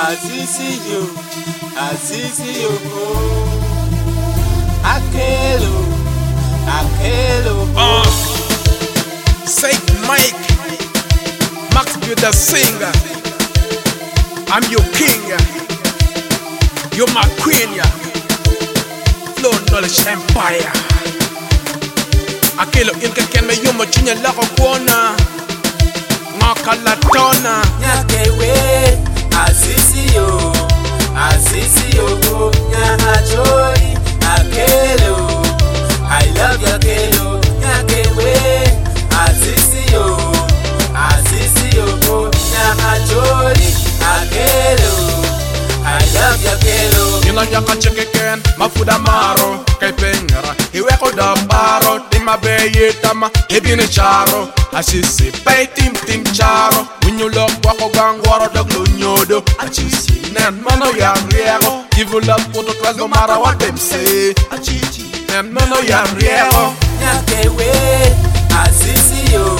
Azizi yo, Akelo. Say Mike, Max be the singer. I'm your king, you're my queen, Flow Knowledge Empire. Akelo inka ken me yumo chinya lako kuona ngaka la tona Nyakewe Azizi yo Nyahachoi Akelo, I love you Akelo. Nyakewe Azizi yo Nyahachoi Akelo, I love you Akelo. Nina nyaka cheke ken mafuda maro kai pengara iwe ko da baro tima beye tama ebine charo asisi pay tim charo winyo lo wako gangwaro doglo nyodo achisi nen mano ya riego give love photo class no matter what them say achichi nen mano ya riego Nyakewe Azizi yo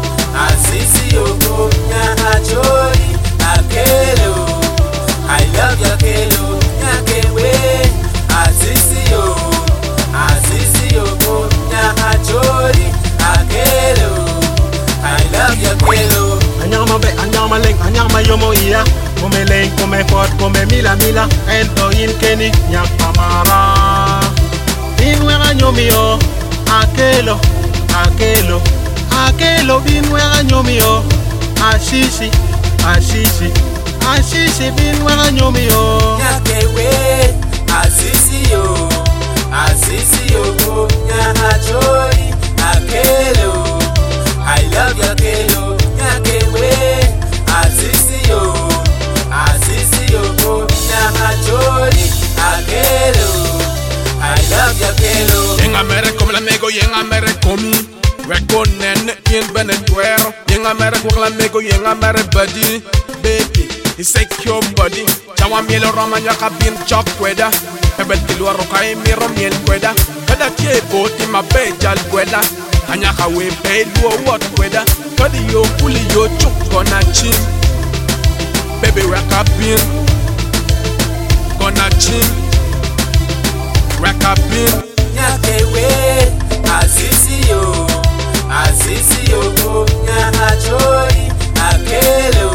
Nyahachoi Akelo, I love you Akelo. Nyakewe Azizi yo Nyahachoi Akelo, I love you Akelo. Anyama be anyama leng anyama yomo iya come leng come fort come mila ento in keni nyapamara inwera nyomi yo akelo binwera nyomi yo asisi binwera nyomi yo Nyakewe Azizi yo Nyahachoi Akelo, I love you Akelo. Nyakewe Azizi yo Nyahachoi Akelo, I love you Akelo. Yenga mere como la mego yenga mere komi Rekonen in Beneduero yenga mere kwa la mego yenga mere body baby insecure body chawa mielo roma nyaka bin chok kweda ebel kilwa roka emiro miel kweda kada tie boti mabejal kweda anyaka we pay luo what kweda kodi yo kuli yo chuk gonna chin baby raka bin gonna chin raka bin Nyakewe Azizi yo Nyahachoi Akelo,